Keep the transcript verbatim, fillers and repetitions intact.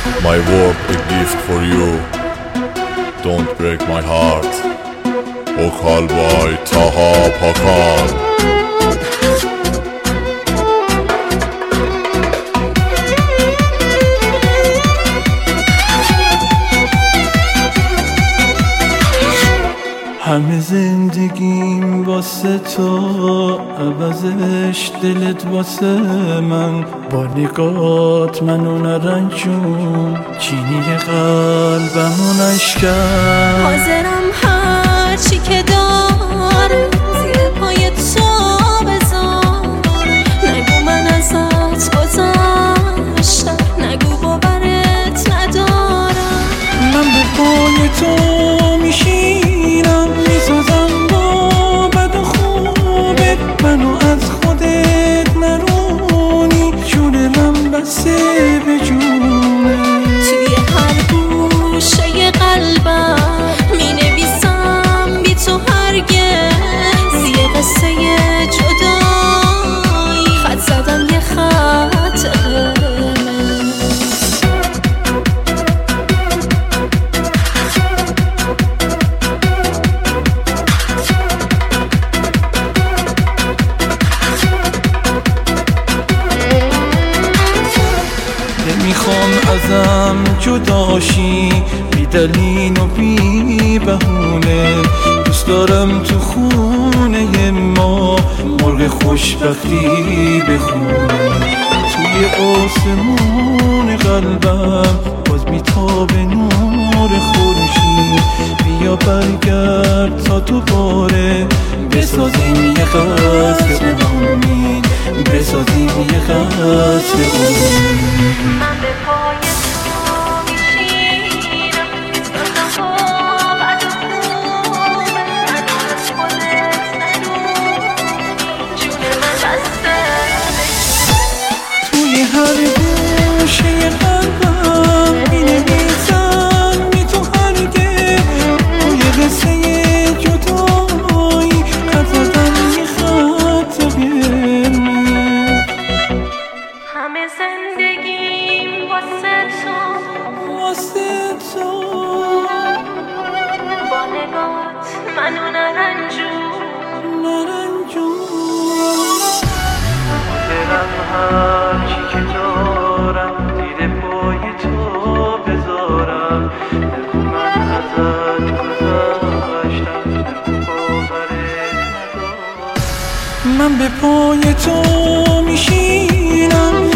My world a gift for you. Don't break my heart. Okalbay Taha Pakan. همه زندگیم واسه تو، عوضش دلت واسه من. با نگات منو نرنجون، چینی قلبمو نشکن. حاضرم هر چی که دارم زیر پای تو بذار. نگو من ازت گذشتم، نگو باورت ندارم. من به پای تو میشینم، میسازم با بد و خوبت. منو از خودت نرونی، جونم بسته به جونه. توی هر گوشه قلبم مینویسم بی تو هرگز یه قصه جدایی. خط زدم یه خط قرمز. نمیخوام ازم جداشی، بی دلیل و بی بهونه. دوست دارم تو خونه ما مرغ خوشبختی بخونه. توی آسمون قلبم باز میتابه نور خورشید. بیا برگرد تا دوباره بسازیم یه قصر امید، بسازیم یه قصر امید. من به پای تو میشینم، میسازم با بد و خوبت. منو از خودت ندونی، جون من بسته توی هر گوشه قلبم مینویسم بی تو هرگز یه قصه جدایی. خط زدم یه خط قرمز. همه زندگیم واسه تو، واسه تو. با نگات منو نرنجون نرنجون. دلم هر چی که دارم زیر پای تو بذارم. نگو من ازت گذشتم، نگو باورت ندارم. من به پای تو میشینم،